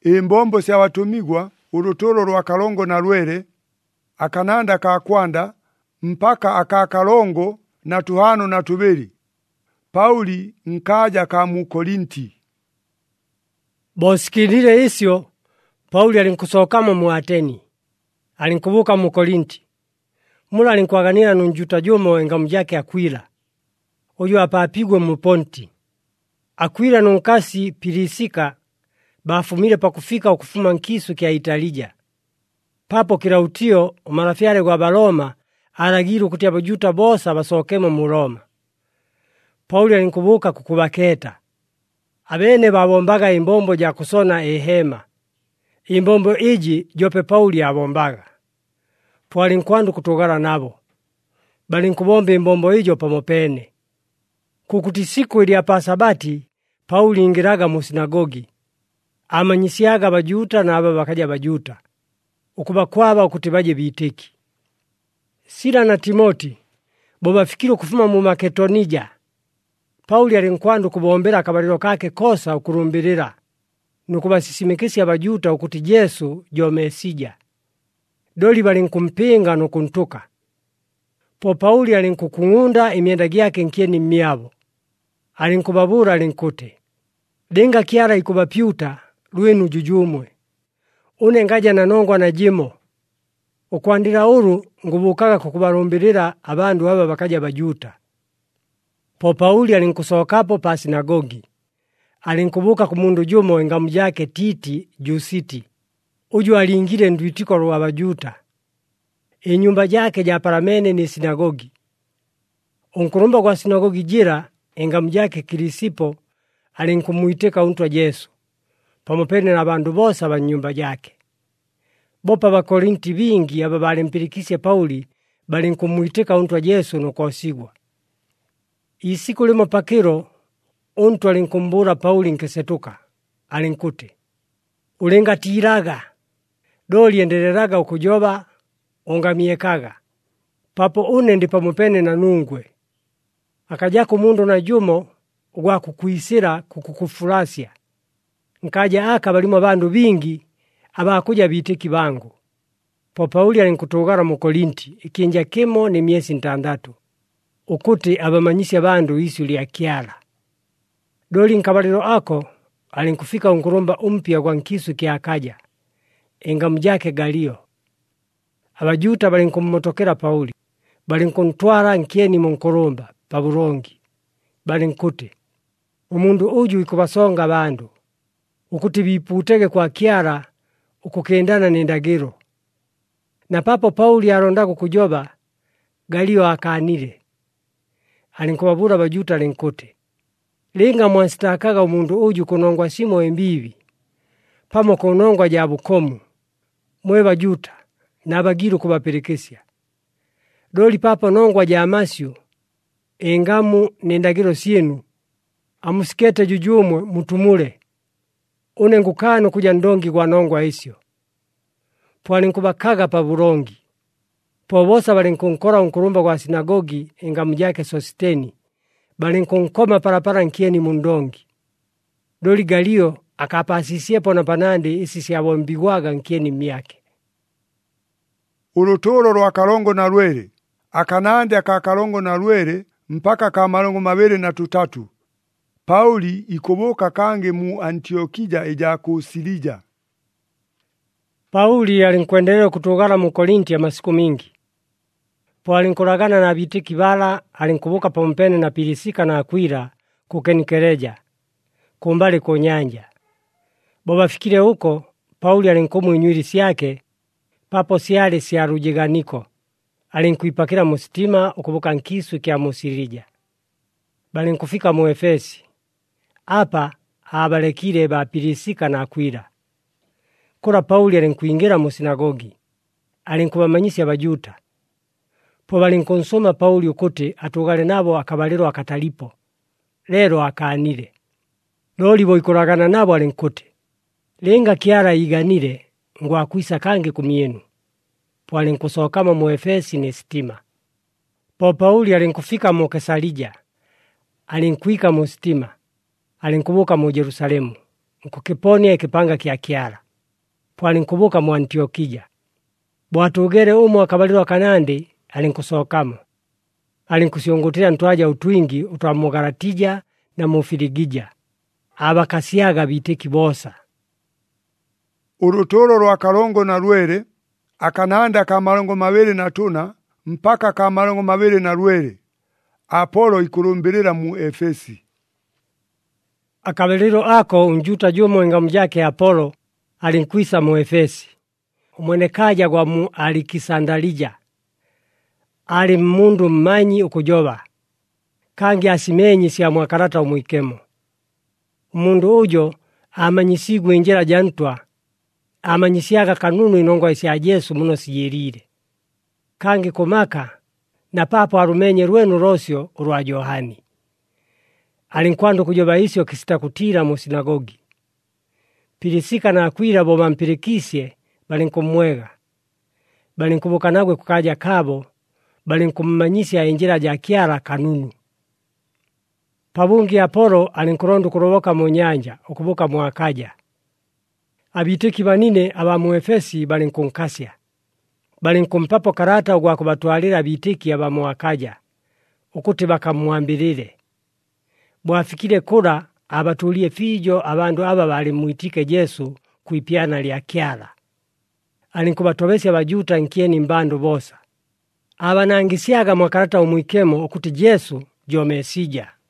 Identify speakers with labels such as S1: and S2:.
S1: Imbombo sya watumigwa uruturo rwa kalongo na lwere, akananda ka kwanda, mpaka akakalongo na tuhano na tubeli. Pauli nkaja ka mu Korinti.
S2: Bosikilile isyo, Pauli alinkusokamo mu Ateni. Alinkubuka mu Korinti. Mula alinkwaganira nunjuta jumo engamu jake Akwila. Uyu apapigwe mu Ponti. Akwila nunkasi Pirisika bafumile pakufika ukufuma nkisu kya Italija. Papo Kilautio umarafyale gwa Baloma alagiru kuti abajuta bosa basokemo mu Roma. Pauli alinkubuka kukubaketa. Abene babombaga imbombo ja kusona ehema. Imbombo iji jope Pauli abombaga. Po alinkwandu kutugala nabo. Balinkubomba imbombo ijo pamopene. Kukuti siku ili apa Sabati, Pauli ingiraga mu sinagogi. Amanyisiaga bajuta na aba bakaja bajuta. Ukuba kwaba ukuti baje biteki. Sila na Timoti, boba fikiru kufuma mu Makedonija. Pauli alinkwandu kubombera akabalilo kake kosa ukurumbirira. Nukubasisimikisi abajuta ukuti Yesu jo Mesija. Doli balinkumpinga nukuntuka. Po Pauli alinkukung'unda imyenda gyake nkieni mmyabo. Alinkubabura alinkute. Denga kiara ikubapyuta, lwenu jujumwe. Une ngaja nanongwa na jimo. Ukwandira uru ngubukaga kukubarumbirira abandu aba bakaja bajuta. Po Pauli alinkusokapo pa sinagogi. Alinkubuka kumundu jumo engamu jake Titi Jusiti. Uju alingire ndwitiko lwa bajuta. Inyumba jake ja paramene ni sinagogi. Unkurumba kwa sinagogi jira engamu jake Kirisipo alinkumuiteka untwa Yesu. Pamopene na bandu bosa ba nyumba jake. Bopa ba Korinti bingi aba balimpirikisye Pauli balinkumuiteka untwa Yesu nukosigwa. Isiku limo pakiro untu alinkumbura Pauli nkesetuka. Alinkute. Ulengatiraga. Doli endeleraga ukujoba ongamiekaga. Papo une ndi pamopene na nungwe. Akajaku mundu na jumo ugwa kukuisira kukukufurasya. Nkaja aka balimo bandu bingi abakuja biteki bangu. Po Pauli alinkutugara mu Korinti ikinja kimo ni miesi 6. Ukuti abamanyisya bandu isu lya kyala. Doli nkabaliro ako alinkufika unkurumba umpya kwa nkisu kya Akaja. Engamu jake Galio. Abajuta balinkumotokera Pauli. Balinkuntwara nkieni mu nkurumba paburongi. Balinkute. Umundu uju ikubasonga bandu. Ukuti biputege kwa kyara ukukendana n'endagiro. Na papo Pauli arondaku kujoba, Galio akanile. Alinkubabura bajuta alinkute. Linga mwansitakaga umundu uju kunongwa simo embibi. Pamo kunongwa ja bukomu. Mwe bajuta na abagiru kubaperekesya. Doli papo nongwa ja Amasio. Engamu n'endagiro sienu. Amusikete jujumwe mutumule. Une ngukano kuja ndongi kwa nongwa isyo. Po alinkubakaga pa burongi. Po bosa balinkunkora unkurumba kwa sinagogi engamu jake Sositeni. Balinkunkoma parapara nkieni mundongi. Doli Galio akapasisiepo na panandi isi siyabombigwaga nkieni myake.
S1: Uruturo rwa kalongo na lwere. Akanande akakalongo na lwere mpaka kamalongo 23. Pauli ikubuka kange mu Antiokia eja kusilija.
S2: Pauli alinkwendelea kutugala mu Korinti ya masiku mingi. Po alinkuragana na bitiki bala alinkubuka pampene na Pirisika na Akwila kukenikereja. Kumbali ku nyanja. Boba fikire huko, Pauli alinkumu inywilisi yake, papo siale siarujiganiko. Alinkuipakira mu sitima ukubuka nkisu kya Musirija. Balinkufika mu Efesi. Apa abalekire ba Pirisika na Akwila. Kura Pauli alinkuingira mu sinagogi. Alinkubamanyisya abajuta. Po balinkonsoma Pauli ukuti atugale nabo akabaliro akatalipo. Lero akanile. Loli boikuragana nabo alinkuti. Lenga kiara iganile ngwakwisa kange kumienu. Po alinkusokama mu Efesi ne sitima. Po Pauli alinkufika mu Kesalija. Alinkuika mu sitima. Alinkubuka mu Jerusalemu. nkukiponia ikipanga kya Kyala, pwalinkubuka mu Antiokija. Bwatugere umo akabalirwa kanandi, alinkusokamo. Alinkusyungutira ntwaja utwingi utwa mu Galatija na mu Filigija, abakasyaga bitiki bosa.
S1: Urutolo lwa kalongo na lwere, akananda ka malongo mawere na tuna, mpaka ka malongo mawere na lwere, Apolo ikulumbirira mu Efesi.
S2: Akabaliro ako unjuta jumo engamu jake Apolo alinkwisa mu Efesi. Umwenekaja gwa mu Alikisandalija. Ali mmundu mmanyi ukujoba. Kangi asimenyi siya mwakarata umwikemo. Umundu ujo amanyisigwe injira jantwa. Amanyisiaga kanunu inongwa isi ya Yesu muno siyirire. Kangi kumaka na papo arumenye rwenu rosyo urwa Yohani. Alinkwandu kujoba isyo kisita kutira mu sinagogi. Pirisika na Akwila bo mampirikisye balinkumwega. Balinkubukanagwe kukaja kabo, balinkummanyisya injira ja Kyala kanunu. Pabungi Apolo alinkurondu kuroboka mu nyanja ukubuka mu Akaja. Abitiki banine aba mu Efesi balinkunkasya. Balinkumpapo karata ugwa kubatwalira abitiki aba mu Akaja, ukuti bakamuambirire. Bwafikire kura abatulie fijo abandu aba balimwitike Yesu kuipyana lya Kyala. Alinkubatobesya abajuta nkieni mbandu bosa. Abanangisyaga mwakarata umwikemo ukuti Yesu jo Mesija.